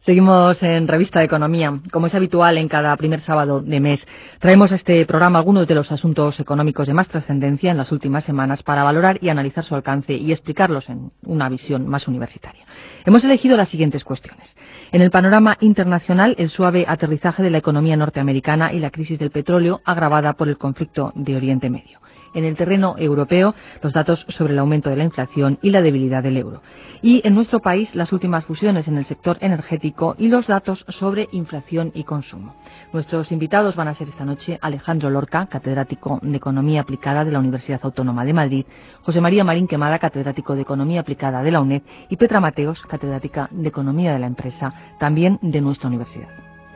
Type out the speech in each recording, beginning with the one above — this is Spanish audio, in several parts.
Seguimos en Revista de Economía. Como es habitual en cada primer sábado de mes, traemos a este programa algunos de los asuntos económicos de más trascendencia en las últimas semanas para valorar y analizar su alcance y explicarlos en una visión más universitaria. Hemos elegido las siguientes cuestiones. En el panorama internacional, el suave aterrizaje de la economía norteamericana y la crisis del petróleo agravada por el conflicto de Oriente Medio. En el terreno europeo, los datos sobre el aumento de la inflación y la debilidad del euro. Y en nuestro país, las últimas fusiones en el sector energético y los datos sobre inflación y consumo. Nuestros invitados van a ser esta noche Alejandro Lorca, catedrático de Economía Aplicada de la Universidad Autónoma de Madrid, José María Marín Quemada, catedrático de Economía Aplicada de la UNED, y Petra Mateos, catedrática de Economía de la Empresa, también de nuestra universidad.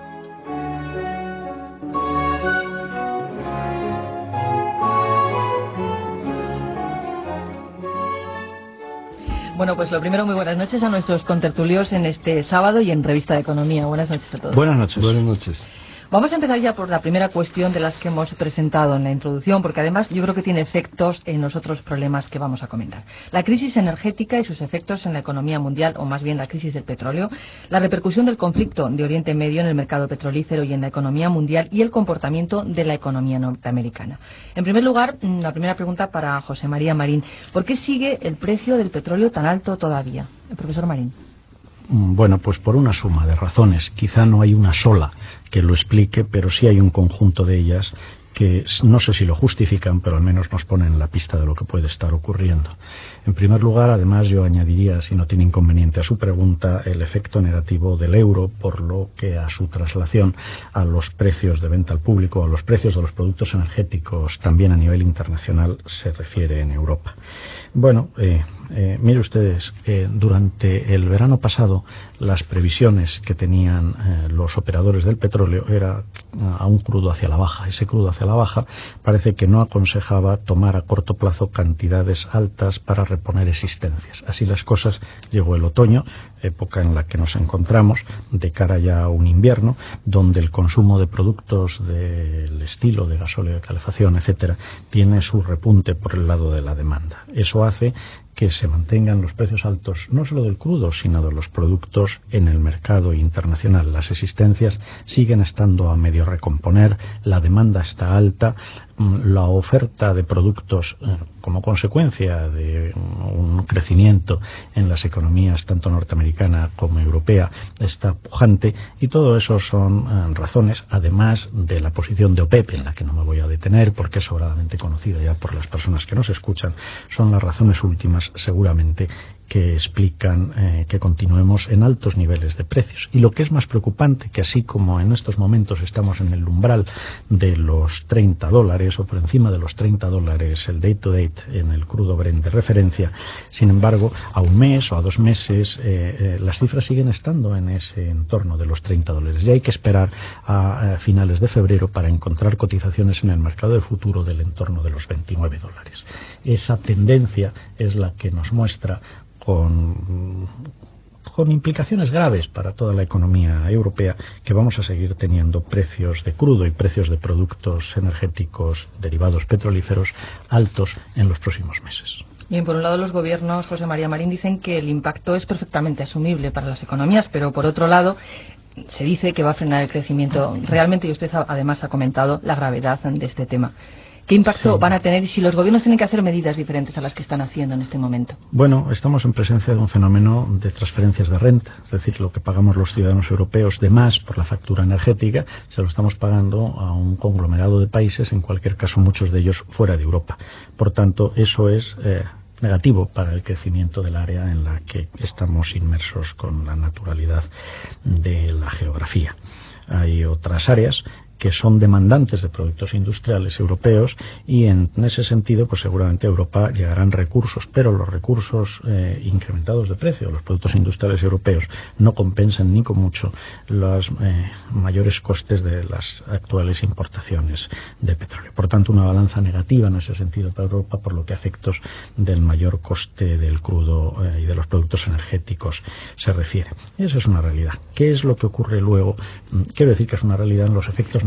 Bueno, pues lo primero, muy buenas noches a nuestros contertulios en este sábado y en Revista de Economía. Buenas noches a todos. Buenas noches. Buenas noches. Vamos a empezar ya por la primera cuestión de las que hemos presentado en la introducción, porque además yo creo que tiene efectos en los otros problemas que vamos a comentar. La crisis energética y sus efectos en la economía mundial, o más bien la crisis del petróleo, la repercusión del conflicto de Oriente Medio en el mercado petrolífero y en la economía mundial y el comportamiento de la economía norteamericana. En primer lugar, la primera pregunta para José María Marín. ¿Por qué sigue el precio del petróleo tan alto todavía? El profesor Marín. Bueno, pues por una suma de razones. Quizá no hay una sola que lo explique, pero sí hay un conjunto de ellas que no sé si lo justifican, pero al menos nos ponen en la pista de lo que puede estar ocurriendo. En primer lugar, además, yo añadiría, si no tiene inconveniente a su pregunta, el efecto negativo del euro, por lo que a su traslación a los precios de venta al público, a los precios de los productos energéticos, también a nivel internacional, se refiere en Europa. Bueno, mire ustedes, durante el verano pasado, las previsiones que tenían los operadores del petróleo era a un crudo hacia la baja. Ese crudo hacia la baja parece que no aconsejaba tomar a corto plazo cantidades altas para reponer existencias. Así las cosas, llegó el otoño, época en la que nos encontramos de cara ya a un invierno, donde el consumo de productos del estilo de gasóleo, de calefacción, etcétera, tiene su repunte por el lado de la demanda. Eso hace que se mantengan los precios altos, no solo del crudo, sino de los productos en el mercado internacional. Las existencias siguen estando a medio recomponer, la demanda está alta, la oferta de productos como consecuencia de un crecimiento en las economías tanto norteamericana como europea está pujante, y todo eso son razones, además de la posición de OPEP, en la que no me voy a detener porque es sobradamente conocida ya por las personas que nos escuchan, son las razones últimas seguramente que explican que continuemos en altos niveles de precios. Y lo que es más preocupante, que así como en estos momentos estamos en el umbral de los $30 o por encima de los $30 el day to date en el crudo Brent de referencia, sin embargo, a un mes o a 2 meses las cifras siguen estando en ese entorno de los $30. Y hay que esperar a finales de febrero para encontrar cotizaciones en el mercado de futuro del entorno de los $29. Esa tendencia es la que nos muestra con implicaciones graves para toda la economía europea, que vamos a seguir teniendo precios de crudo y precios de productos energéticos derivados petrolíferos altos en los próximos meses. Bien, por un lado los gobiernos, José María Marín, dicen que el impacto es perfectamente asumible para las economías, pero por otro lado se dice que va a frenar el crecimiento realmente, y usted además ha comentado la gravedad de este tema. ¿Qué impacto van a tener si los gobiernos tienen que hacer medidas diferentes a las que están haciendo en este momento? Bueno, estamos en presencia de un fenómeno de transferencias de renta, es decir, lo que pagamos los ciudadanos europeos de más por la factura energética, se lo estamos pagando a un conglomerado de países, en cualquier caso muchos de ellos fuera de Europa. Por tanto, eso es negativo para el crecimiento del área en la que estamos inmersos con la naturalidad de la geografía. Hay otras áreas que son demandantes de productos industriales europeos, y en ese sentido pues seguramente a Europa llegarán recursos, pero los recursos incrementados de precio, los productos industriales europeos, no compensan ni con mucho los mayores costes de las actuales importaciones de petróleo. Por tanto, una balanza negativa en ese sentido para Europa, por lo que a efectos del mayor coste del crudo y de los productos energéticos se refiere. Esa es una realidad. ¿Qué es lo que ocurre luego? Quiero decir que es una realidad en los efectos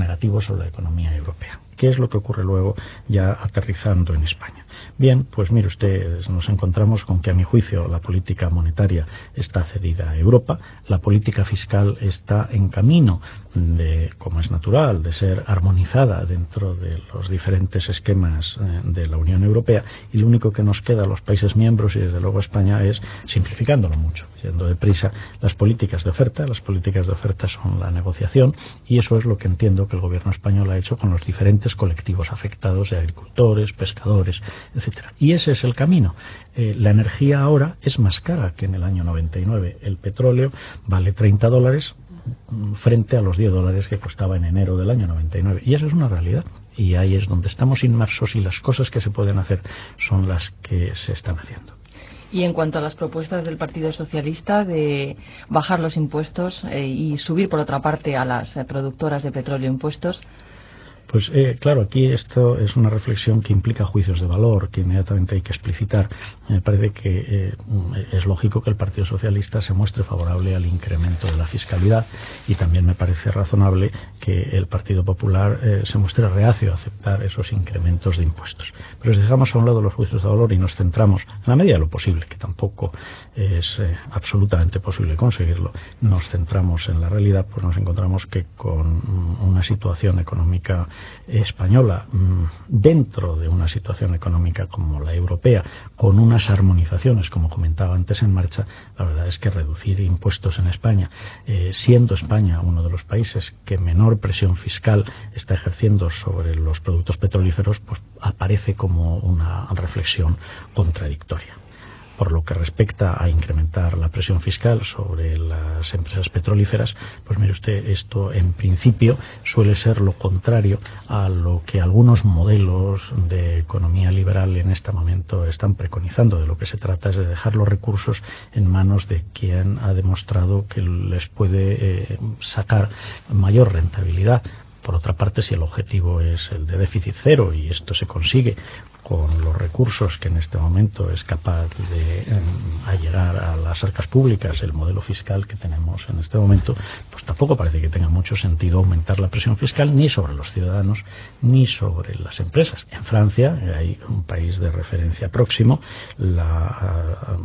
negativo sobre la economía europea. ¿Qué es lo que ocurre luego ya aterrizando en España? Bien, pues mire usted, nos encontramos con que a mi juicio la política monetaria está cedida a Europa, la política fiscal está en camino de, como es natural, de ser armonizada dentro de los diferentes esquemas de la Unión Europea, y lo único que nos queda a los países miembros y desde luego España es, simplificándolo mucho, yendo deprisa, las políticas de oferta. Las políticas de oferta son la negociación, y eso es lo que entiendo que el gobierno español ha hecho con los diferentes colectivos afectados de agricultores, pescadores, etcétera. Y ese es el camino. La energía ahora es más cara que en el año 99. El petróleo vale $30 frente a los $10 que costaba en enero del año 99. Y eso es una realidad. Y ahí es donde estamos inmersos, y las cosas que se pueden hacer son las que se están haciendo. Y en cuanto a las propuestas del Partido Socialista de bajar los impuestos y subir, por otra parte, a las productoras de petróleo impuestos. Pues claro, aquí esto es una reflexión que implica juicios de valor, que inmediatamente hay que explicitar. Me parece que es lógico que el Partido Socialista se muestre favorable al incremento de la fiscalidad, y también me parece razonable que el Partido Popular se muestre reacio a aceptar esos incrementos de impuestos. Pero si dejamos a un lado los juicios de valor y nos centramos, en la medida de lo posible, que tampoco es absolutamente posible conseguirlo, nos centramos en la realidad, pues nos encontramos que con una situación económica española, dentro de una situación económica como la europea, con unas armonizaciones, como comentaba antes, en marcha, la verdad es que reducir impuestos en España, siendo España uno de los países que menor presión fiscal está ejerciendo sobre los productos petrolíferos, pues aparece como una reflexión contradictoria. Por lo que respecta a incrementar la presión fiscal sobre las empresas petrolíferas, pues mire usted, esto en principio suele ser lo contrario a lo que algunos modelos de economía liberal en este momento están preconizando. De lo que se trata es de dejar los recursos en manos de quien ha demostrado que les puede sacar mayor rentabilidad. Por otra parte, si el objetivo es el de déficit cero, y esto se consigue con los recursos que en este momento es capaz de allegar a las arcas públicas el modelo fiscal que tenemos en este momento, pues tampoco parece que tenga mucho sentido aumentar la presión fiscal ni sobre los ciudadanos ni sobre las empresas. En Francia, hay un país de referencia próximo, la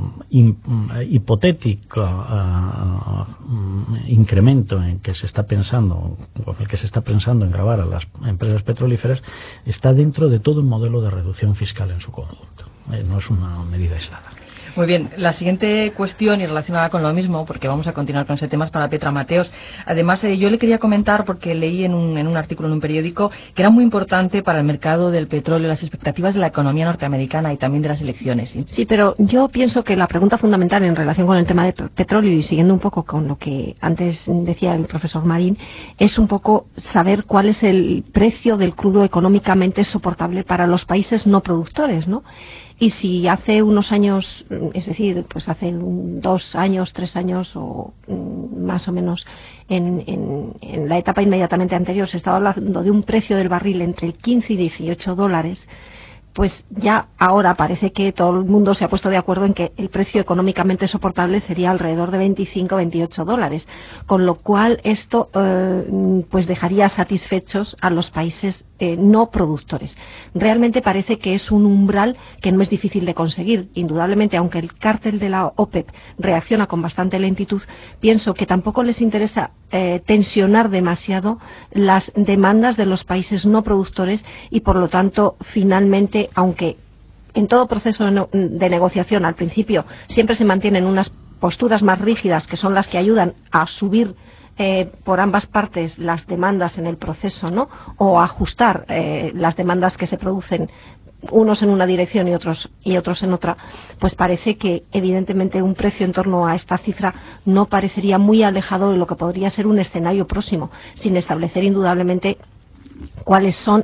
hipotética incremento en que se está pensando, con el que se está pensando en gravar a las empresas petrolíferas, está dentro de todo un modelo de reducción fiscal en su conjunto. No es una medida aislada. Muy bien, la siguiente cuestión, y relacionada con lo mismo, porque vamos a continuar con ese tema, es para Petra Mateos. Además, yo le quería comentar, porque leí en un artículo en un periódico, que era muy importante para el mercado del petróleo las expectativas de la economía norteamericana y también de las elecciones. Sí, pero yo pienso que la pregunta fundamental en relación con el tema de petróleo, y siguiendo un poco con lo que antes decía el profesor Marín, es un poco saber cuál es el precio del crudo económicamente soportable para los países no productores, ¿no? Y si hace unos años, es decir, pues hace 2 años, 3 años o más o menos en la etapa inmediatamente anterior se estaba hablando de un precio del barril entre el 15 y $18, pues ya ahora parece que todo el mundo se ha puesto de acuerdo en que el precio económicamente soportable sería alrededor de $25-28, con lo cual esto pues dejaría satisfechos a los países no productores. Realmente parece que es un umbral que no es difícil de conseguir. Indudablemente, aunque el cártel de la OPEP reacciona con bastante lentitud, pienso que tampoco les interesa tensionar demasiado las demandas de los países no productores, y por lo tanto, finalmente, aunque en todo proceso de negociación al principio siempre se mantienen unas posturas más rígidas, que son las que ayudan a subir por ambas partes las demandas en el proceso, ¿no? O ajustar las demandas que se producen, unos en una dirección y otros en otra, pues parece que evidentemente un precio en torno a esta cifra no parecería muy alejado de lo que podría ser un escenario próximo, sin establecer indudablemente cuáles son,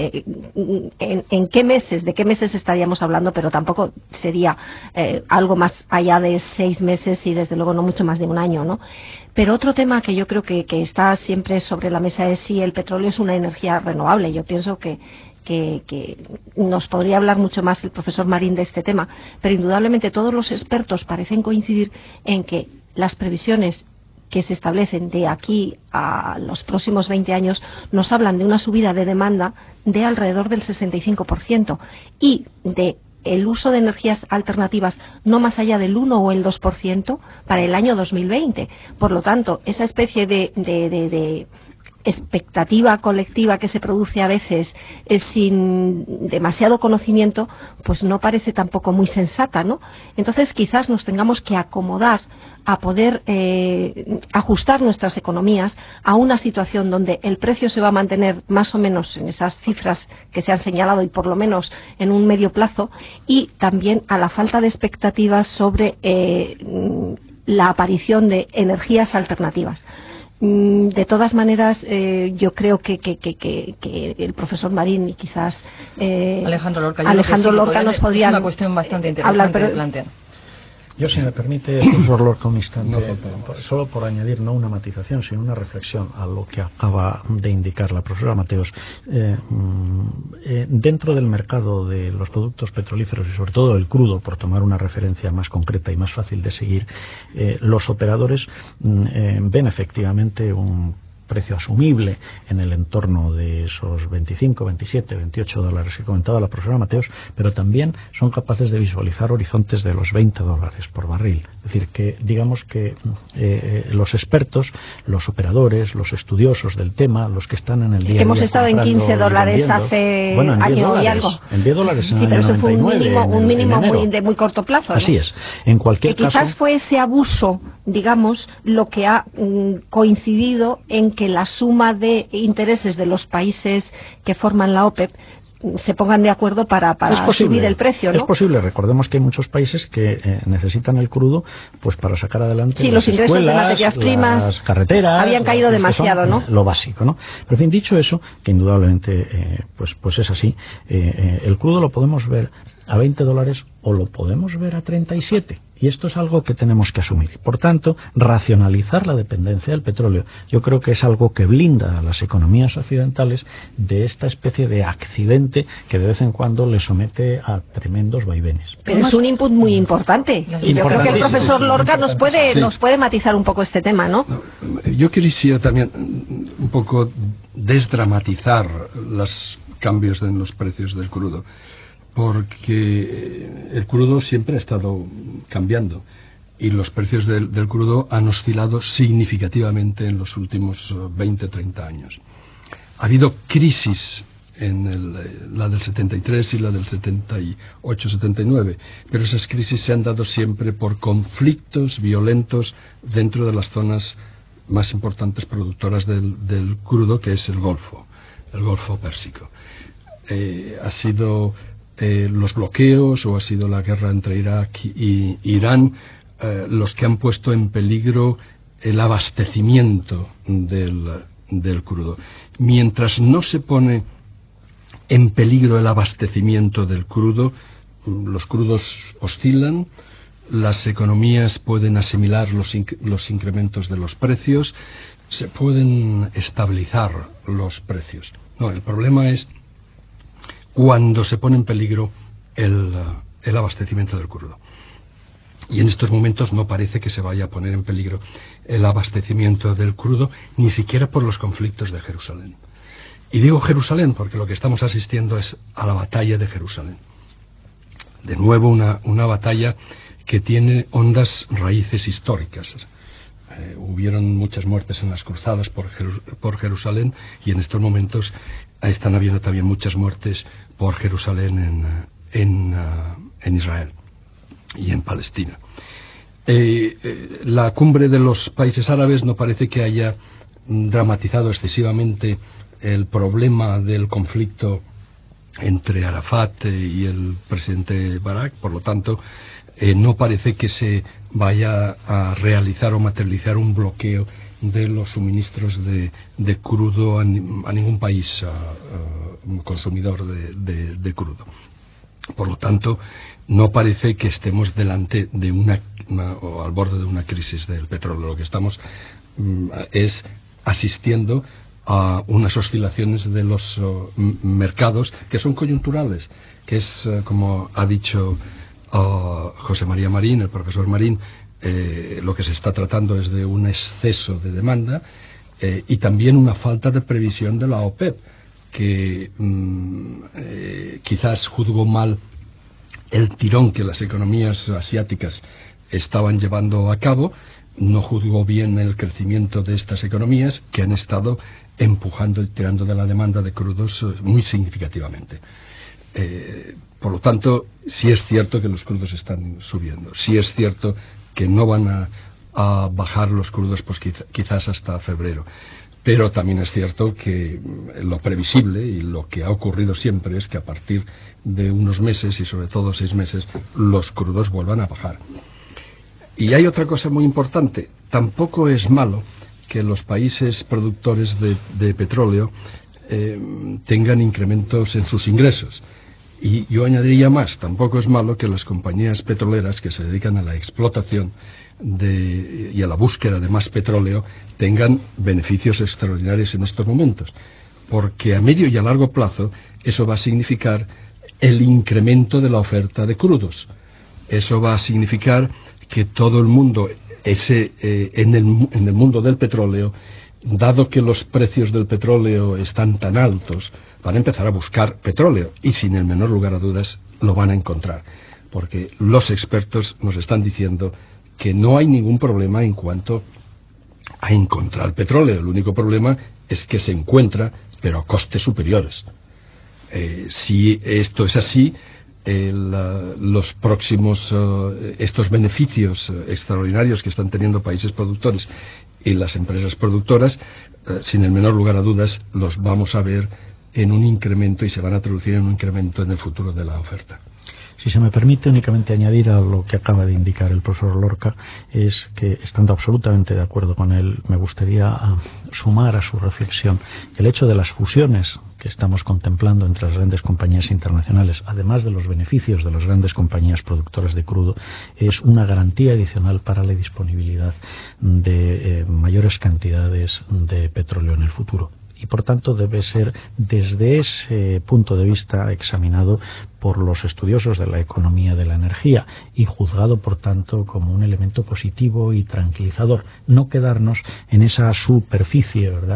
en qué meses, de qué meses estaríamos hablando, pero tampoco sería algo más allá de 6 meses y desde luego no mucho más de un año, ¿no? Pero otro tema que yo creo que está siempre sobre la mesa es si el petróleo es una energía renovable. Yo pienso que nos podría hablar mucho más el profesor Marín de este tema, pero indudablemente todos los expertos parecen coincidir en que las previsiones que se establecen de aquí a los próximos 20 años nos hablan de una subida de demanda de alrededor del 65% y de el uso de energías alternativas no más allá del 1 o el 2% para el año 2020. Por lo tanto, esa especie de expectativa colectiva que se produce a veces sin demasiado conocimiento, pues no parece tampoco muy sensata, ¿no? Entonces quizás nos tengamos que acomodar a poder ajustar nuestras economías a una situación donde el precio se va a mantener más o menos en esas cifras que se han señalado y por lo menos en un medio plazo, y también a la falta de expectativas sobre la aparición de energías alternativas. De todas maneras, yo creo que el profesor Marín y quizás Alejandro Lorca nos podrían es una cuestión bastante interesante de plantear. Yo, si me permite, profesor Lorca, un instante, solo por añadir no una matización, sino una reflexión a lo que acaba de indicar la profesora Mateos. Dentro del mercado de los productos petrolíferos y sobre todo el crudo, por tomar una referencia más concreta y más fácil de seguir, los operadores ven efectivamente un precio asumible en el entorno de esos 25, 27, 28 dólares que comentaba la profesora Mateos, pero también son capaces de visualizar horizontes de los 20 dólares por barril. Es decir, que digamos que los expertos, los operadores, los estudiosos del tema, los que están en el día a día hemos estado en 15 dólares hace año y algo. En 10 dólares en sí, el pero año eso fue 99, un mínimo de muy corto plazo, ¿no? Así es. En cualquier caso, quizás fue ese abuso, digamos, lo que ha coincidido en que la suma de intereses de los países que forman la OPEP se pongan de acuerdo para subir el precio, ¿no? Es posible. Recordemos que hay muchos países que necesitan el crudo pues para sacar adelante los ingresos de materias primas, las carreteras, habían caído demasiado, ¿no? Lo básico, ¿no? Pero en fin, dicho eso, que indudablemente pues es así, el crudo lo podemos ver a 20 dólares o lo podemos ver a 37. Y esto es algo que tenemos que asumir. Por tanto, racionalizar la dependencia del petróleo, yo creo que es algo que blinda a las economías occidentales de esta especie de accidente que de vez en cuando le somete a tremendos vaivenes. Pero es un input muy importante. Y yo creo que el profesor Lorca nos puede matizar un poco este tema, ¿no? Yo quisiera también un poco desdramatizar los cambios en los precios del crudo, porque el crudo siempre ha estado cambiando y los precios del crudo han oscilado significativamente en los últimos 20-30 años. Ha habido crisis en la del 73 y la del 78-79, pero esas crisis se han dado siempre por conflictos violentos dentro de las zonas más importantes productoras del crudo, que es el Golfo Pérsico. Ha sido los bloqueos o ha sido la guerra entre Irak y Irán los que han puesto en peligro el abastecimiento del crudo. Mientras no se pone en peligro el abastecimiento del crudo, los crudos oscilan, las economías pueden asimilar los incrementos de los precios, se pueden estabilizar los precios. No, el problema es cuando se pone en peligro el abastecimiento del crudo. Y en estos momentos no parece que se vaya a poner en peligro el abastecimiento del crudo, ni siquiera por los conflictos de Jerusalén. Y digo Jerusalén porque lo que estamos asistiendo es a la batalla de Jerusalén. De nuevo una batalla que tiene hondas raíces históricas. Hubieron muchas muertes en las cruzadas por Jerusalén y en estos momentos están habiendo también muchas muertes por Jerusalén en Israel y en Palestina. La cumbre de los países árabes no parece que haya dramatizado excesivamente el problema del conflicto entre Arafat y el presidente Barak, por lo tanto no parece que se vaya a realizar o materializar un bloqueo de los suministros de crudo a ningún país consumidor de crudo. Por lo tanto, no parece que estemos delante de o al borde de una crisis del petróleo. Lo que estamos es asistiendo a unas oscilaciones de los mercados que son coyunturales, que es, como ha dicho José María Marín, el profesor Marín, lo que se está tratando es de un exceso de demanda y también una falta de previsión de la OPEP, que quizás juzgó mal el tirón que las economías asiáticas estaban llevando a cabo, no juzgó bien el crecimiento de estas economías que han estado empujando y tirando de la demanda de crudos muy significativamente. Por lo tanto, sí es cierto que los crudos están subiendo, sí es cierto que no van a bajar los crudos pues quizás hasta febrero. Pero también es cierto que lo previsible y lo que ha ocurrido siempre es que a partir de unos meses y sobre todo 6 meses los crudos vuelvan a bajar. Y hay otra cosa muy importante, tampoco es malo que los países productores de petróleo tengan incrementos en sus ingresos. Y yo añadiría más, tampoco es malo que las compañías petroleras que se dedican a la explotación y a la búsqueda de más petróleo tengan beneficios extraordinarios en estos momentos, porque a medio y a largo plazo eso va a significar el incremento de la oferta de crudos. Eso va a significar que todo el mundo, en el mundo del petróleo, dado que los precios del petróleo están tan altos, van a empezar a buscar petróleo y sin el menor lugar a dudas lo van a encontrar, porque los expertos nos están diciendo que no hay ningún problema en cuanto a encontrar petróleo. El único problema es que se encuentra, pero a costes superiores. Si esto es así, los próximos estos beneficios extraordinarios que están teniendo países productores y las empresas productoras, sin el menor lugar a dudas, los vamos a ver en un incremento y se van a traducir en un incremento en el futuro de la oferta. Si se me permite únicamente añadir a lo que acaba de indicar el profesor Lorca, es que, estando absolutamente de acuerdo con él, me gustaría sumar a su reflexión el hecho de las fusiones que estamos contemplando entre las grandes compañías internacionales, además de los beneficios de las grandes compañías productoras de crudo, es una garantía adicional para la disponibilidad de mayores cantidades de petróleo en el futuro. Y por tanto debe ser desde ese punto de vista examinado por los estudiosos de la economía de la energía y juzgado por tanto como un elemento positivo y tranquilizador, no quedarnos en esa superficie, ¿verdad?,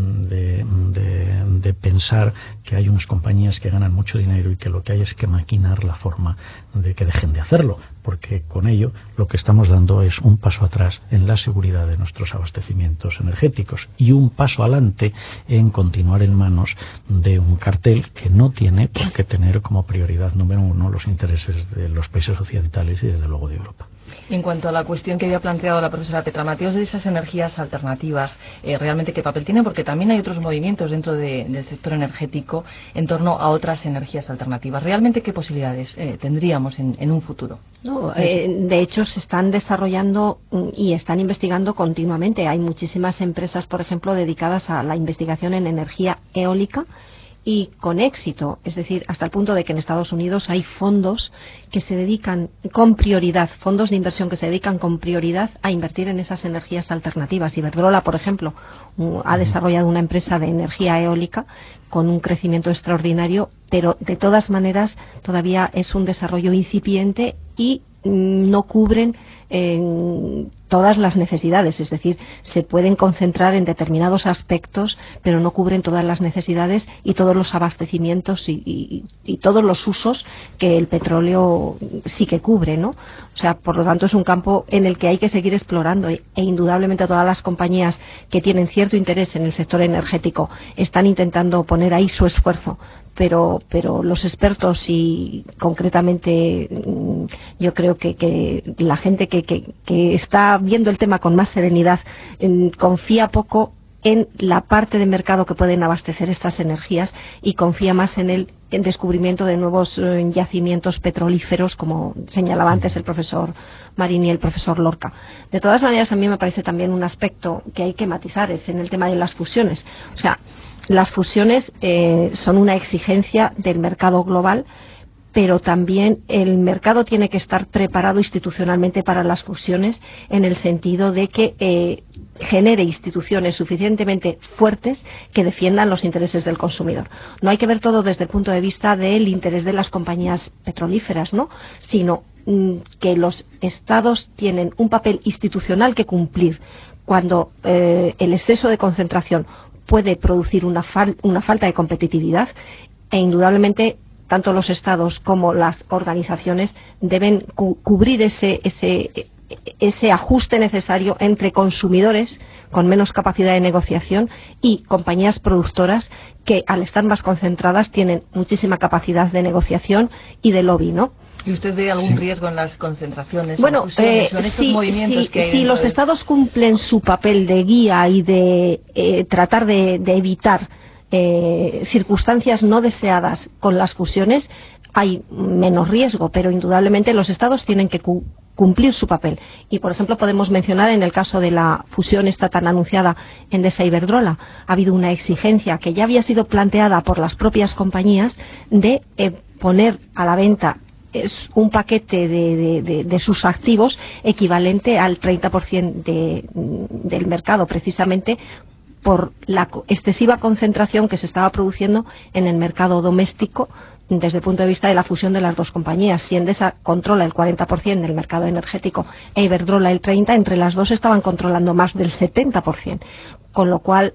de pensar que hay unas compañías que ganan mucho dinero y que lo que hay es que maquinar la forma de que dejen de hacerlo, porque con ello lo que estamos dando es un paso atrás en la seguridad de nuestros abastecimientos energéticos y un paso adelante en continuar en manos de un cartel que no tiene por qué tener como prioridad número uno los intereses de los países occidentales y desde luego de Europa. En cuanto a la cuestión que había planteado la profesora Petra Mateos de esas energías alternativas, ¿realmente qué papel tienen? Porque también hay otros movimientos dentro del sector energético en torno a otras energías alternativas. ¿Realmente qué posibilidades tendríamos en un futuro? No, de hecho, se están desarrollando y están investigando continuamente. Hay muchísimas empresas, por ejemplo, dedicadas a la investigación en energía eólica, y con éxito, es decir, hasta el punto de que en Estados Unidos hay fondos que se dedican con prioridad, fondos de inversión que se dedican con prioridad a invertir en esas energías alternativas. Iberdrola, por ejemplo, ha desarrollado una empresa de energía eólica con un crecimiento extraordinario, pero de todas maneras todavía es un desarrollo incipiente y no cubren todas las necesidades, es decir, se pueden concentrar en determinados aspectos, pero no cubren todas las necesidades y todos los abastecimientos y todos los usos que el petróleo sí que cubre, ¿no? O sea, por lo tanto es un campo en el que hay que seguir explorando e indudablemente todas las compañías que tienen cierto interés en el sector energético están intentando poner ahí su esfuerzo, pero los expertos y concretamente yo creo que la gente que está viendo el tema con más serenidad confía poco en la parte de mercado que pueden abastecer estas energías y confía más en el descubrimiento de nuevos yacimientos petrolíferos, como señalaba antes el profesor Marín y el profesor Lorca. De todas maneras, a mí me parece también un aspecto que hay que matizar, es en el tema de las fusiones. O sea, las fusiones son una exigencia del mercado global, pero también el mercado tiene que estar preparado institucionalmente para las fusiones, en el sentido de que genere instituciones suficientemente fuertes que defiendan los intereses del consumidor. No hay que ver todo desde el punto de vista del interés de las compañías petrolíferas, ¿no?, sino que los Estados tienen un papel institucional que cumplir cuando el exceso de concentración puede producir una falta de competitividad, e indudablemente tanto los Estados como las organizaciones deben cubrir ese ajuste necesario entre consumidores con menos capacidad de negociación y compañías productoras que, al estar más concentradas, tienen muchísima capacidad de negociación y de lobby, ¿no? ¿Y usted ve algún riesgo en las concentraciones? Bueno, si los Estados cumplen su papel de guía y de tratar de evitar circunstancias no deseadas con las fusiones, hay menos riesgo, pero indudablemente los Estados tienen que cumplir su papel. Y, por ejemplo, podemos mencionar en el caso de la fusión esta tan anunciada Endesa-Iberdrola, ha habido una exigencia que ya había sido planteada por las propias compañías de poner a la venta un paquete de sus activos equivalente al 30% del mercado, precisamente por la excesiva concentración que se estaba produciendo en el mercado doméstico desde el punto de vista de la fusión de las dos compañías. Si Endesa controla el 40% del mercado energético e Iberdrola el 30%, entre las dos estaban controlando más del 70%, con lo cual,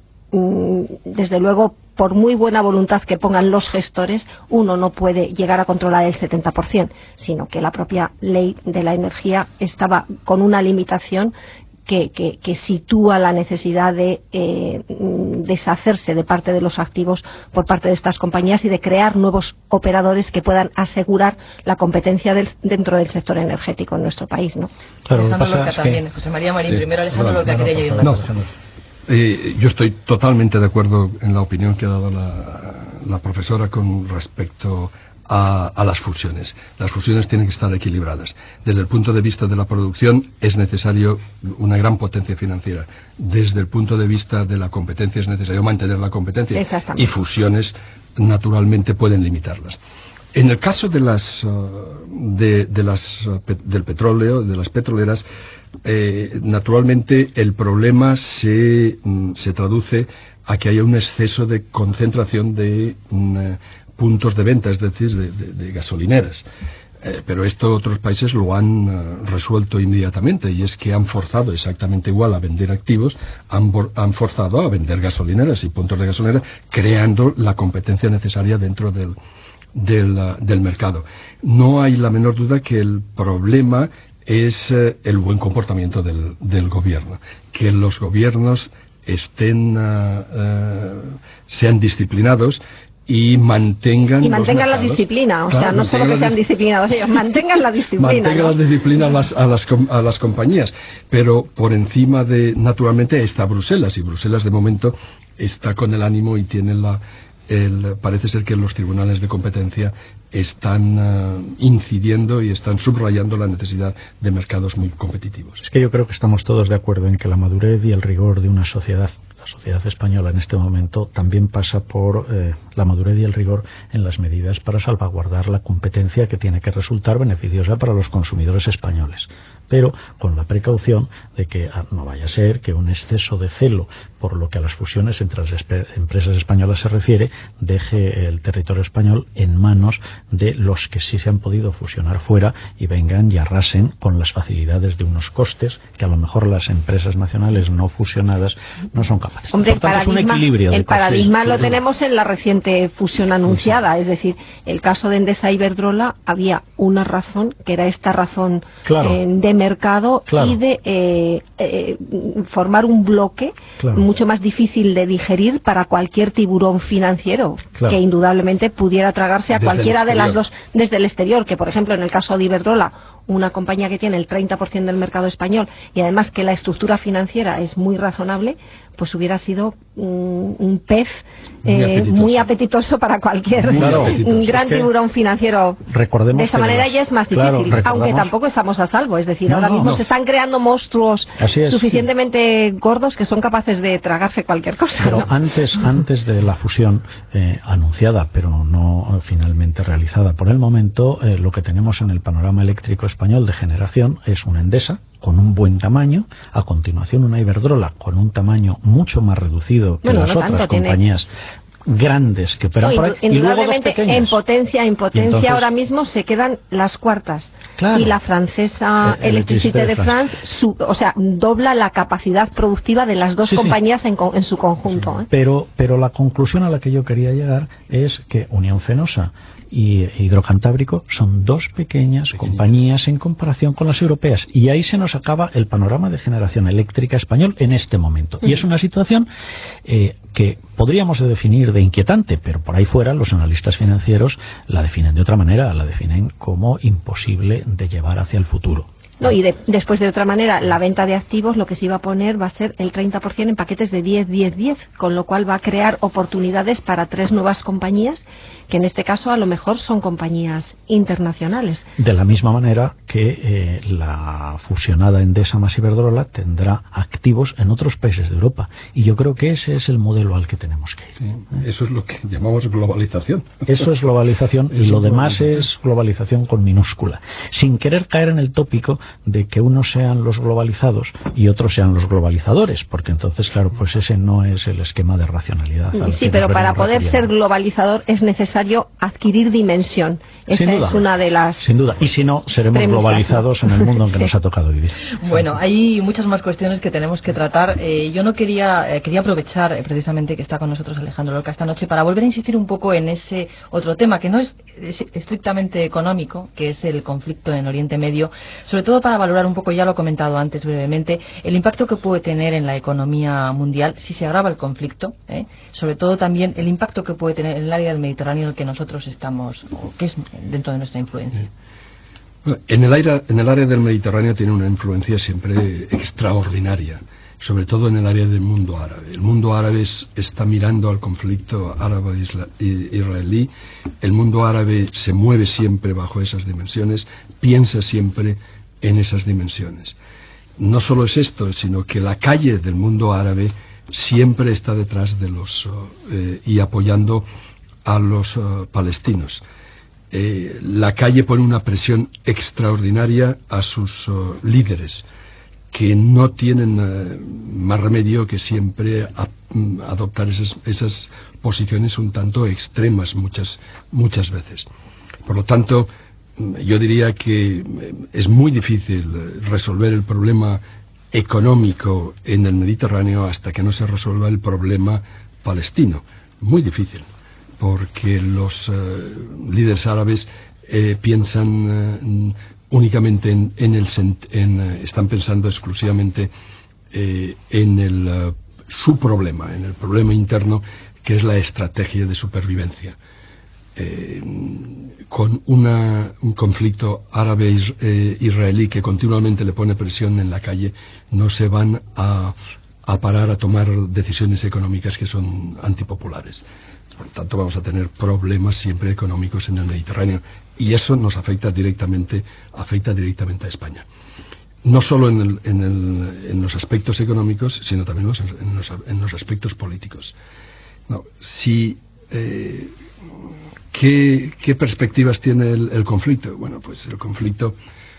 desde luego, por muy buena voluntad que pongan los gestores, uno no puede llegar a controlar el 70%, sino que la propia ley de la energía estaba con una limitación que sitúa la necesidad de deshacerse de parte de los activos por parte de estas compañías y de crear nuevos operadores que puedan asegurar la competencia dentro del sector energético en nuestro país, ¿no? Claro, Alejandro Lorca también. José María Marín, primero Alejandro Lorca quería añadir una cosa. Yo estoy totalmente de acuerdo en la opinión que ha dado la profesora con respecto a las fusiones. Las fusiones tienen que estar equilibradas. Desde el punto de vista de la producción es necesario una gran potencia financiera. Desde el punto de vista de la competencia es necesario mantener la competencia, y fusiones naturalmente pueden limitarlas. En el caso del petróleo, de las petroleras, naturalmente el problema se traduce a que haya un exceso de concentración de puntos de venta, es decir, de gasolineras. Pero esto otros países lo han resuelto inmediatamente, y es que han forzado exactamente igual a vender activos, han forzado a vender gasolineras y puntos de gasolinera, creando la competencia necesaria dentro del mercado. No hay la menor duda que el problema es el buen comportamiento del gobierno, que los gobiernos sean disciplinados y mantengan la disciplina, o sea, no solo que sean disciplinados ellos, mantengan la disciplina, la disciplina a las compañías, pero por encima naturalmente está Bruselas, y Bruselas de momento está con el ánimo y tiene parece ser que los tribunales de competencia están incidiendo y están subrayando la necesidad de mercados muy competitivos. Es que yo creo que estamos todos de acuerdo en que la madurez y el rigor de una sociedad, la sociedad española en este momento, también pasa por la madurez y el rigor en las medidas para salvaguardar la competencia que tiene que resultar beneficiosa para los consumidores españoles, pero con la precaución de que no vaya a ser que un exceso de celo por lo que a las fusiones entre las empresas españolas se refiere deje el territorio español en manos de los que sí se han podido fusionar fuera y vengan y arrasen con las facilidades de unos costes que a lo mejor las empresas nacionales no fusionadas no son capaces. Hombre, por tanto, es un equilibrio. El paradigma lo tenemos en la reciente fusión anunciada, es decir, el caso de Endesa e Iberdrola, había una razón, que era esta razón de mercado y de formar un bloque mucho más difícil de digerir para cualquier tiburón financiero que indudablemente pudiera tragarse a cualquiera de las dos desde el exterior, que por ejemplo en el caso de Iberdrola, una compañía que tiene el 30% del mercado español y además que la estructura financiera es muy razonable, pues hubiera sido un pez muy apetitoso para cualquier gran tiburón financiero. Recordemos de esta manera manera ya es más difícil, aunque tampoco estamos a salvo. Es decir, ahora mismo se están creando monstruos suficientemente gordos que son capaces de tragarse cualquier cosa. Pero ¿no? antes de la fusión anunciada, pero no finalmente realizada por el momento, lo que tenemos en el panorama eléctrico español de generación es una Endesa con un buen tamaño, a continuación una Iberdrola con un tamaño mucho más reducido que las otras compañías grandes que operan por ahí, y luego dos pequeñas. En potencia entonces, ahora mismo se quedan las cuartas. Claro, y la francesa Electricité de France dobla la capacidad productiva de las dos compañías en su conjunto. Sí. Pero la conclusión a la que yo quería llegar es que Unión Fenosa y Hidrocantábrico son dos pequeñas compañías en comparación con las europeas, y ahí se nos acaba el panorama de generación eléctrica español en este momento. Y es una situación que podríamos definir de inquietante, pero por ahí fuera los analistas financieros la definen de otra manera, la definen como imposible de llevar hacia el futuro. No, y después, de otra manera, la venta de activos lo que se iba a poner va a ser el 30% en paquetes de 10-10-10, con lo cual va a crear oportunidades para 3 nuevas compañías, que en este caso a lo mejor son compañías internacionales. De la misma manera que la fusionada Endesa más Iberdrola tendrá activos en otros países de Europa. Y yo creo que ese es el modelo al que tenemos que ir. Sí, eso es lo que llamamos globalización. Eso es globalización, y lo demás es globalización con minúscula. Sin querer caer en el tópico de que unos sean los globalizados y otros sean los globalizadores, porque entonces, claro, pues ese no es el esquema de racionalidad. Sí, pero para poder ser globalizador es necesario adquirir dimensión. Esa es una de las... Sin duda. Y si no, seremos globalizados en el mundo en que nos ha tocado vivir. Bueno, hay muchas más cuestiones que tenemos que tratar. Yo no quería aprovechar precisamente que está con nosotros Alejandro Lorca esta noche para volver a insistir un poco en ese otro tema que no es estrictamente económico, que es el conflicto en Oriente Medio, sobre todo para valorar un poco, ya lo he comentado antes brevemente, el impacto que puede tener en la economía mundial si se agrava el conflicto, sobre todo también el impacto que puede tener en el área del Mediterráneo en el que nosotros estamos, o que es dentro de nuestra influencia. En el área del Mediterráneo tiene una influencia siempre extraordinaria, sobre todo en el área del mundo árabe. El mundo árabe está mirando al conflicto árabe-israelí. El mundo árabe se mueve siempre bajo esas dimensiones, piensa siempre en esas dimensiones. No solo es esto, sino que la calle del mundo árabe siempre está detrás de y apoyando a los palestinos. La calle pone una presión extraordinaria a sus líderes, que no tienen más remedio que siempre adoptar esas posiciones un tanto extremas muchas veces. Por lo tanto, yo diría que es muy difícil resolver el problema económico en el Mediterráneo hasta que no se resuelva el problema palestino. Muy difícil, porque los líderes árabes piensan únicamente están pensando exclusivamente en su problema, en el problema interno, que es la estrategia de supervivencia. Con un conflicto árabe-israelí que continuamente le pone presión en la calle, no se van a parar a tomar decisiones económicas que son antipopulares. Por lo tanto, vamos a tener problemas siempre económicos en el Mediterráneo, y eso nos afecta directamente a España. No solo en los aspectos económicos, sino también en los aspectos políticos. ¿Qué perspectivas tiene el conflicto? Bueno, pues el conflicto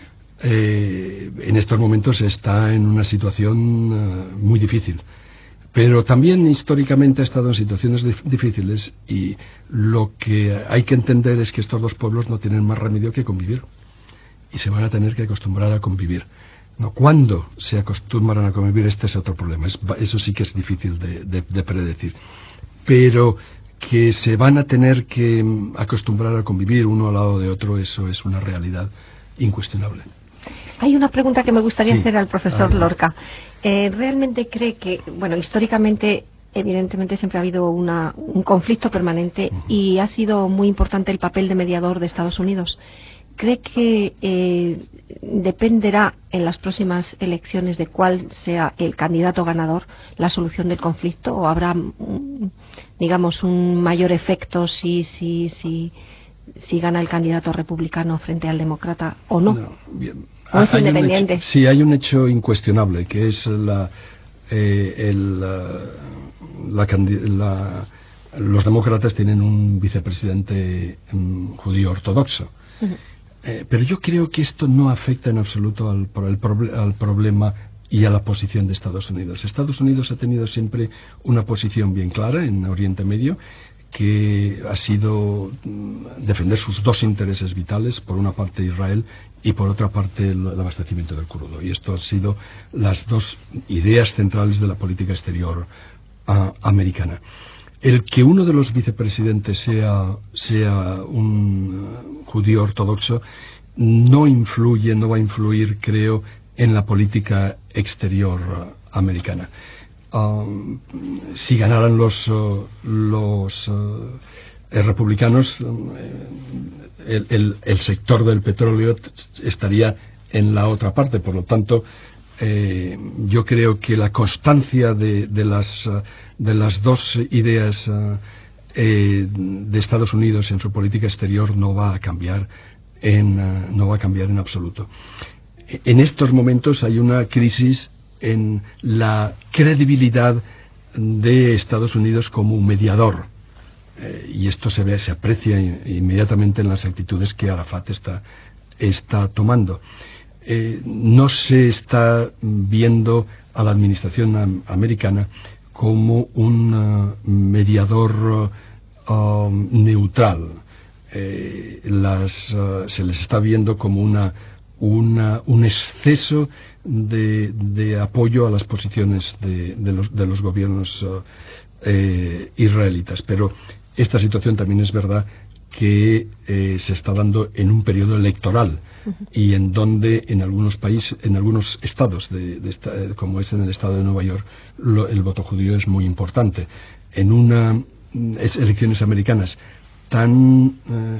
en estos momentos está en una situación muy difícil, pero también históricamente ha estado en situaciones difíciles, y lo que hay que entender es que estos dos pueblos no tienen más remedio que convivir, y se van a tener que acostumbrar a convivir. ¿Cuándo se acostumbran a convivir? Este es otro problema. Eso sí que es difícil de predecir, pero que se van a tener que acostumbrar a convivir uno al lado de otro, eso es una realidad incuestionable. Hay una pregunta que me gustaría hacer al profesor Lorca. ¿Realmente cree que, históricamente, evidentemente siempre ha habido un conflicto permanente y ha sido muy importante el papel de mediador de Estados Unidos? ¿Cree que dependerá en las próximas elecciones de cuál sea el candidato ganador la solución del conflicto, o habrá, un mayor efecto si si gana el candidato republicano frente al demócrata o no. Bien. ¿O es independiente? Sí, hay un hecho incuestionable, que es los demócratas tienen un vicepresidente judío ortodoxo. Pero yo creo que esto no afecta en absoluto al problema y a la posición de Estados Unidos. Estados Unidos ha tenido siempre una posición bien clara en Oriente Medio, que ha sido defender sus dos intereses vitales, por una parte Israel y por otra parte el abastecimiento del crudo. Y esto han sido las dos ideas centrales de la política exterior americana. El que uno de los vicepresidentes sea un judío ortodoxo no va a influir, creo, en la política exterior americana. Si ganaran los republicanos, el sector del petróleo estaría en la otra parte. Por lo tanto, yo creo que la constancia de las dos ideas de Estados Unidos en su política exterior no va a cambiar en absoluto. En estos momentos hay una crisis en la credibilidad de Estados Unidos como un mediador, y esto se aprecia inmediatamente en las actitudes que Arafat está tomando. No se está viendo a la administración americana como un mediador neutral. Se les está viendo como un exceso de apoyo a las posiciones de los gobiernos israelitas. Pero esta situación también es verdad que se está dando en un periodo electoral, y en donde en algunos estados como es en el estado de Nueva York, el voto judío es muy importante. En unas elecciones americanas tan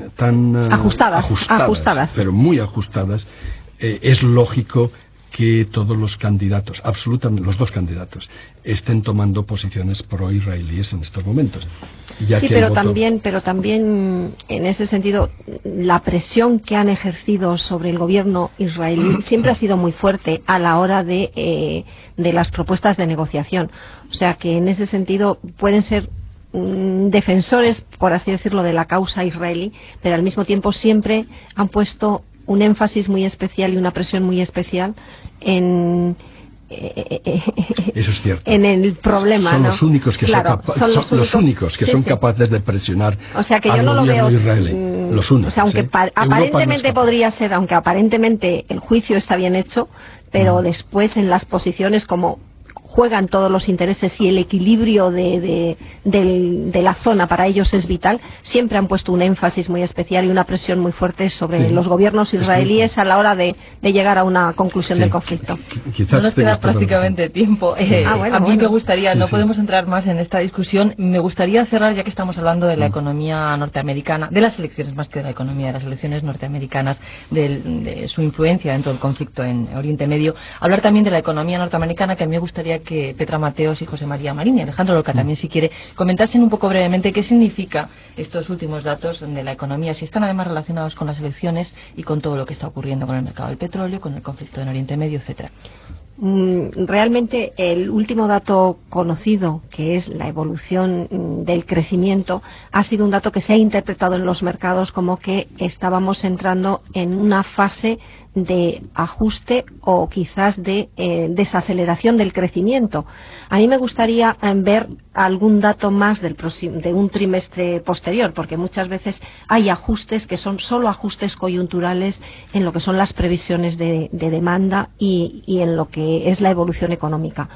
ajustadas, pero muy ajustadas, es lógico que todos los candidatos, absolutamente los dos candidatos, estén tomando posiciones pro-israelíes en estos momentos. Sí, pero también en ese sentido la presión que han ejercido sobre el gobierno israelí siempre ha sido muy fuerte a la hora de las propuestas de negociación. O sea que en ese sentido pueden ser defensores, por así decirlo, de la causa israelí, pero al mismo tiempo siempre han puesto un énfasis muy especial y una presión muy especial en eso es cierto. En el problema. Son ¿no? los únicos que son capaces de presionar, o sea que yo no lo veo israelí. Los únicos. O sea, aunque aparentemente podría ser, aunque aparentemente el juicio está bien hecho, pero después en las posiciones como juegan todos los intereses y el equilibrio de la zona para ellos es vital, siempre han puesto un énfasis muy especial y una presión muy fuerte sobre los gobiernos israelíes a la hora de llegar a una conclusión del conflicto. No nos queda prácticamente tiempo. A mí me gustaría, no podemos entrar más en esta discusión, me gustaría cerrar, ya que estamos hablando de la economía norteamericana, de las elecciones más que de la economía, de las elecciones norteamericanas, de su influencia dentro del conflicto en Oriente Medio, hablar también de la economía norteamericana, que a mí me gustaría que Petra Mateos y José María Marín y Alejandro Lorca también, si quiere, comentasen un poco brevemente qué significa estos últimos datos de la economía, si están además relacionados con las elecciones y con todo lo que está ocurriendo con el mercado del petróleo, con el conflicto en Oriente Medio, etcétera. Realmente el último dato conocido, que es la evolución del crecimiento, ha sido un dato que se ha interpretado en los mercados como que estábamos entrando en una fase de ajuste o quizás de desaceleración del crecimiento. A mí me gustaría ver algún dato más de un trimestre posterior, porque muchas veces hay ajustes que son solo ajustes coyunturales en lo que son las previsiones de demanda y en lo que es la evolución económica.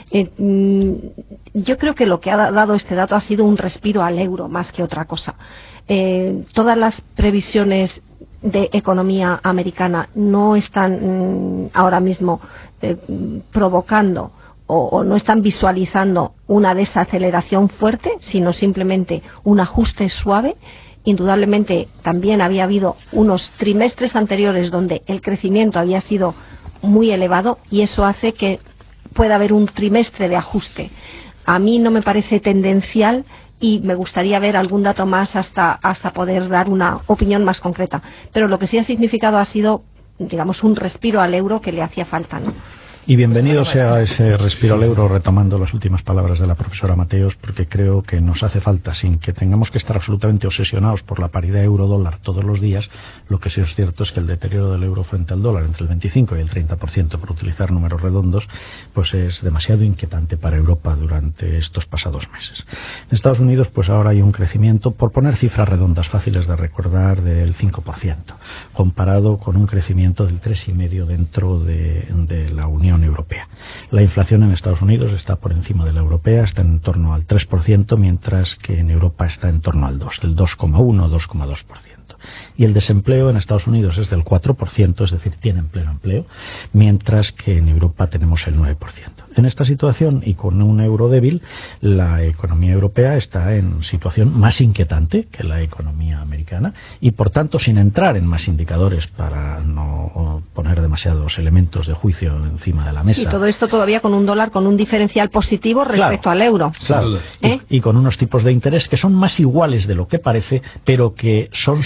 Yo creo que lo que ha dado este dato ha sido un respiro al euro más que otra cosa. Todas las previsiones de economía americana no están ahora mismo provocando o no están visualizando una desaceleración fuerte, sino simplemente un ajuste suave. Indudablemente también había habido unos trimestres anteriores donde el crecimiento había sido muy elevado y eso hace que pueda haber un trimestre de ajuste. A mí no me parece tendencial y me gustaría ver algún dato más hasta poder dar una opinión más concreta. Pero lo que sí ha significado ha sido, digamos, un respiro al euro que le hacía falta, ¿no? Y bienvenido sea ese respiro al euro, retomando las últimas palabras de la profesora Mateos, porque creo que nos hace falta, sin que tengamos que estar absolutamente obsesionados por la paridad euro-dólar todos los días. Lo que sí es cierto es que el deterioro del euro frente al dólar, entre el 25 y el 30%, por utilizar números redondos, pues es demasiado inquietante para Europa durante estos pasados meses. En Estados Unidos, pues ahora hay un crecimiento, por poner cifras redondas fáciles de recordar, del 5%, comparado con un crecimiento del 3,5% dentro de la Unión Europea. La inflación en Estados Unidos está por encima de la europea, está en torno al 3%, mientras que en Europa está en torno al 2%, del 2,1 o 2,2%. Y el desempleo en Estados Unidos es del 4%, es decir, tienen pleno empleo, mientras que en Europa tenemos el 9%. En esta situación y con un euro débil, la economía europea está en situación más inquietante que la economía americana y, por tanto, sin entrar en más indicadores para no poner demasiados elementos de juicio encima de la mesa. Sí, todo esto todavía con un dólar con un diferencial positivo respecto al euro. Claro, y con unos tipos de interés que son más iguales de lo que parece, pero que son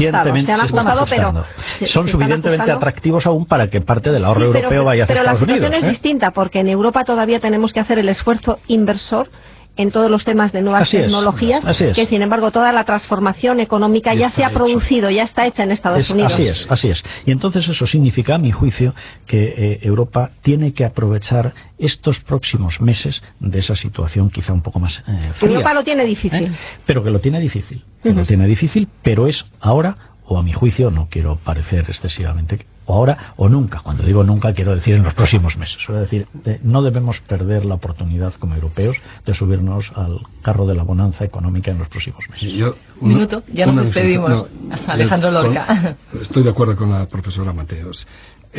suficientemente atractivos aún para que parte del ahorro europeo vaya hacia Estados Unidos. Pero la situación es distinta, porque en Europa todavía tenemos que hacer el esfuerzo inversor en todos los temas de nuevas tecnologías, que sin embargo toda la transformación económica ya se ha producido, ya está hecha en Estados Unidos. Así es. Y entonces eso significa, a mi juicio, que Europa tiene que aprovechar estos próximos meses de esa situación quizá un poco más fría. Europa lo tiene difícil. Pero que lo tiene difícil. Lo tiene difícil, pero es ahora, o a mi juicio, no quiero parecer excesivamente, o ahora o nunca. Cuando digo nunca, quiero decir en los próximos meses. Es decir, no debemos perder la oportunidad como europeos de subirnos al carro de la bonanza económica en los próximos meses. Un minuto, ya nos despedimos. Alejandro Lorca. Estoy de acuerdo con la profesora Mateos.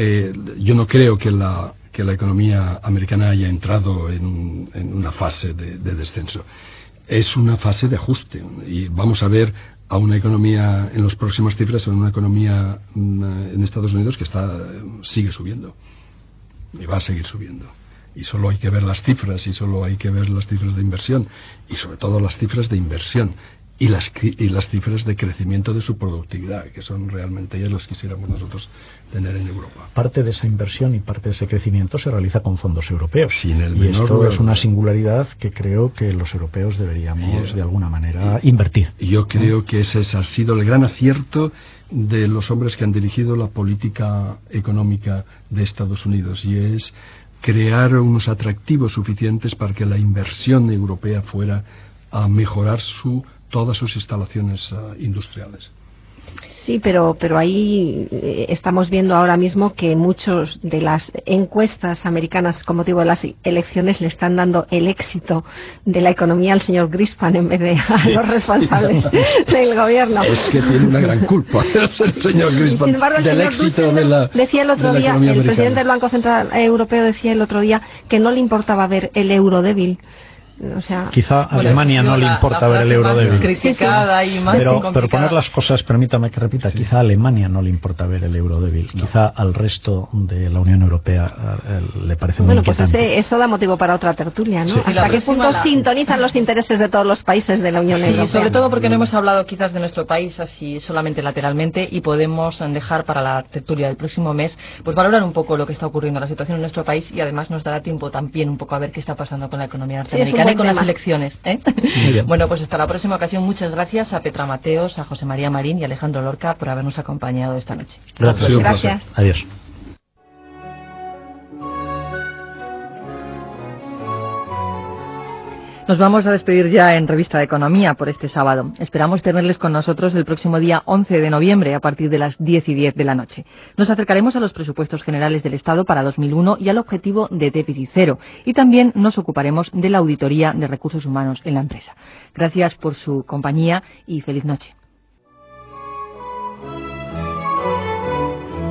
Yo no creo que la economía americana haya entrado en una fase de descenso. Es una fase de ajuste y vamos a ver a una economía, en las próximas cifras, a una economía en Estados Unidos que sigue subiendo y va a seguir subiendo. Y solo hay que ver las cifras, y solo hay que ver las cifras de inversión, y sobre todo las cifras de inversión y las cifras de crecimiento de su productividad, que son realmente ellas las que quisiéramos nosotros tener en Europa. Parte de esa inversión y parte de ese crecimiento se realiza con fondos europeos. Sin el y menor esto lugar. Es una singularidad que creo que los europeos deberíamos de alguna manera invertir. Y yo creo que ese ha sido el gran acierto de los hombres que han dirigido la política económica de Estados Unidos, y es crear unos atractivos suficientes para que la inversión europea fuera a mejorar todas sus instalaciones industriales. Sí, pero ahí estamos viendo ahora mismo que muchos de las encuestas americanas con motivo de las elecciones le están dando el éxito de la economía al señor Greenspan en vez de a los responsables del gobierno. Es que tiene una gran culpa el señor Greenspan. Sin embargo, el del señor éxito de la decía el otro día, el presidente del Banco Central Europeo decía el otro día que no le importaba ver el euro débil. O sea, quizá a Alemania no le importa ver el euro débil. Criticada y más pero poner las cosas, permítame que repita, quizá a Alemania no le importa ver el euro débil, quizá al resto de la Unión Europea le parece muy inquietante. Pues eso da motivo para otra tertulia, ¿no? Sí, ¿Hasta qué punto sintonizan los intereses de todos los países de la Unión Europea? Sobre todo porque no hemos hablado quizás de nuestro país así solamente lateralmente, y podemos dejar para la tertulia del próximo mes pues valorar un poco lo que está ocurriendo, la situación en nuestro país, y además nos dará tiempo también un poco a ver qué está pasando con la economía norteamericana y con las elecciones. Bueno, pues hasta la próxima ocasión. Muchas gracias a Petra Mateos, a José María Marín y a Alejandro Lorca por habernos acompañado esta noche. Gracias. Adiós. Nos vamos a despedir ya en Revista de Economía por este sábado. Esperamos tenerles con nosotros el próximo día 11 de noviembre a partir de las 10:10 de la noche. Nos acercaremos a los presupuestos generales del Estado para 2001 y al objetivo de déficit cero. Y también nos ocuparemos de la auditoría de recursos humanos en la empresa. Gracias por su compañía y feliz noche.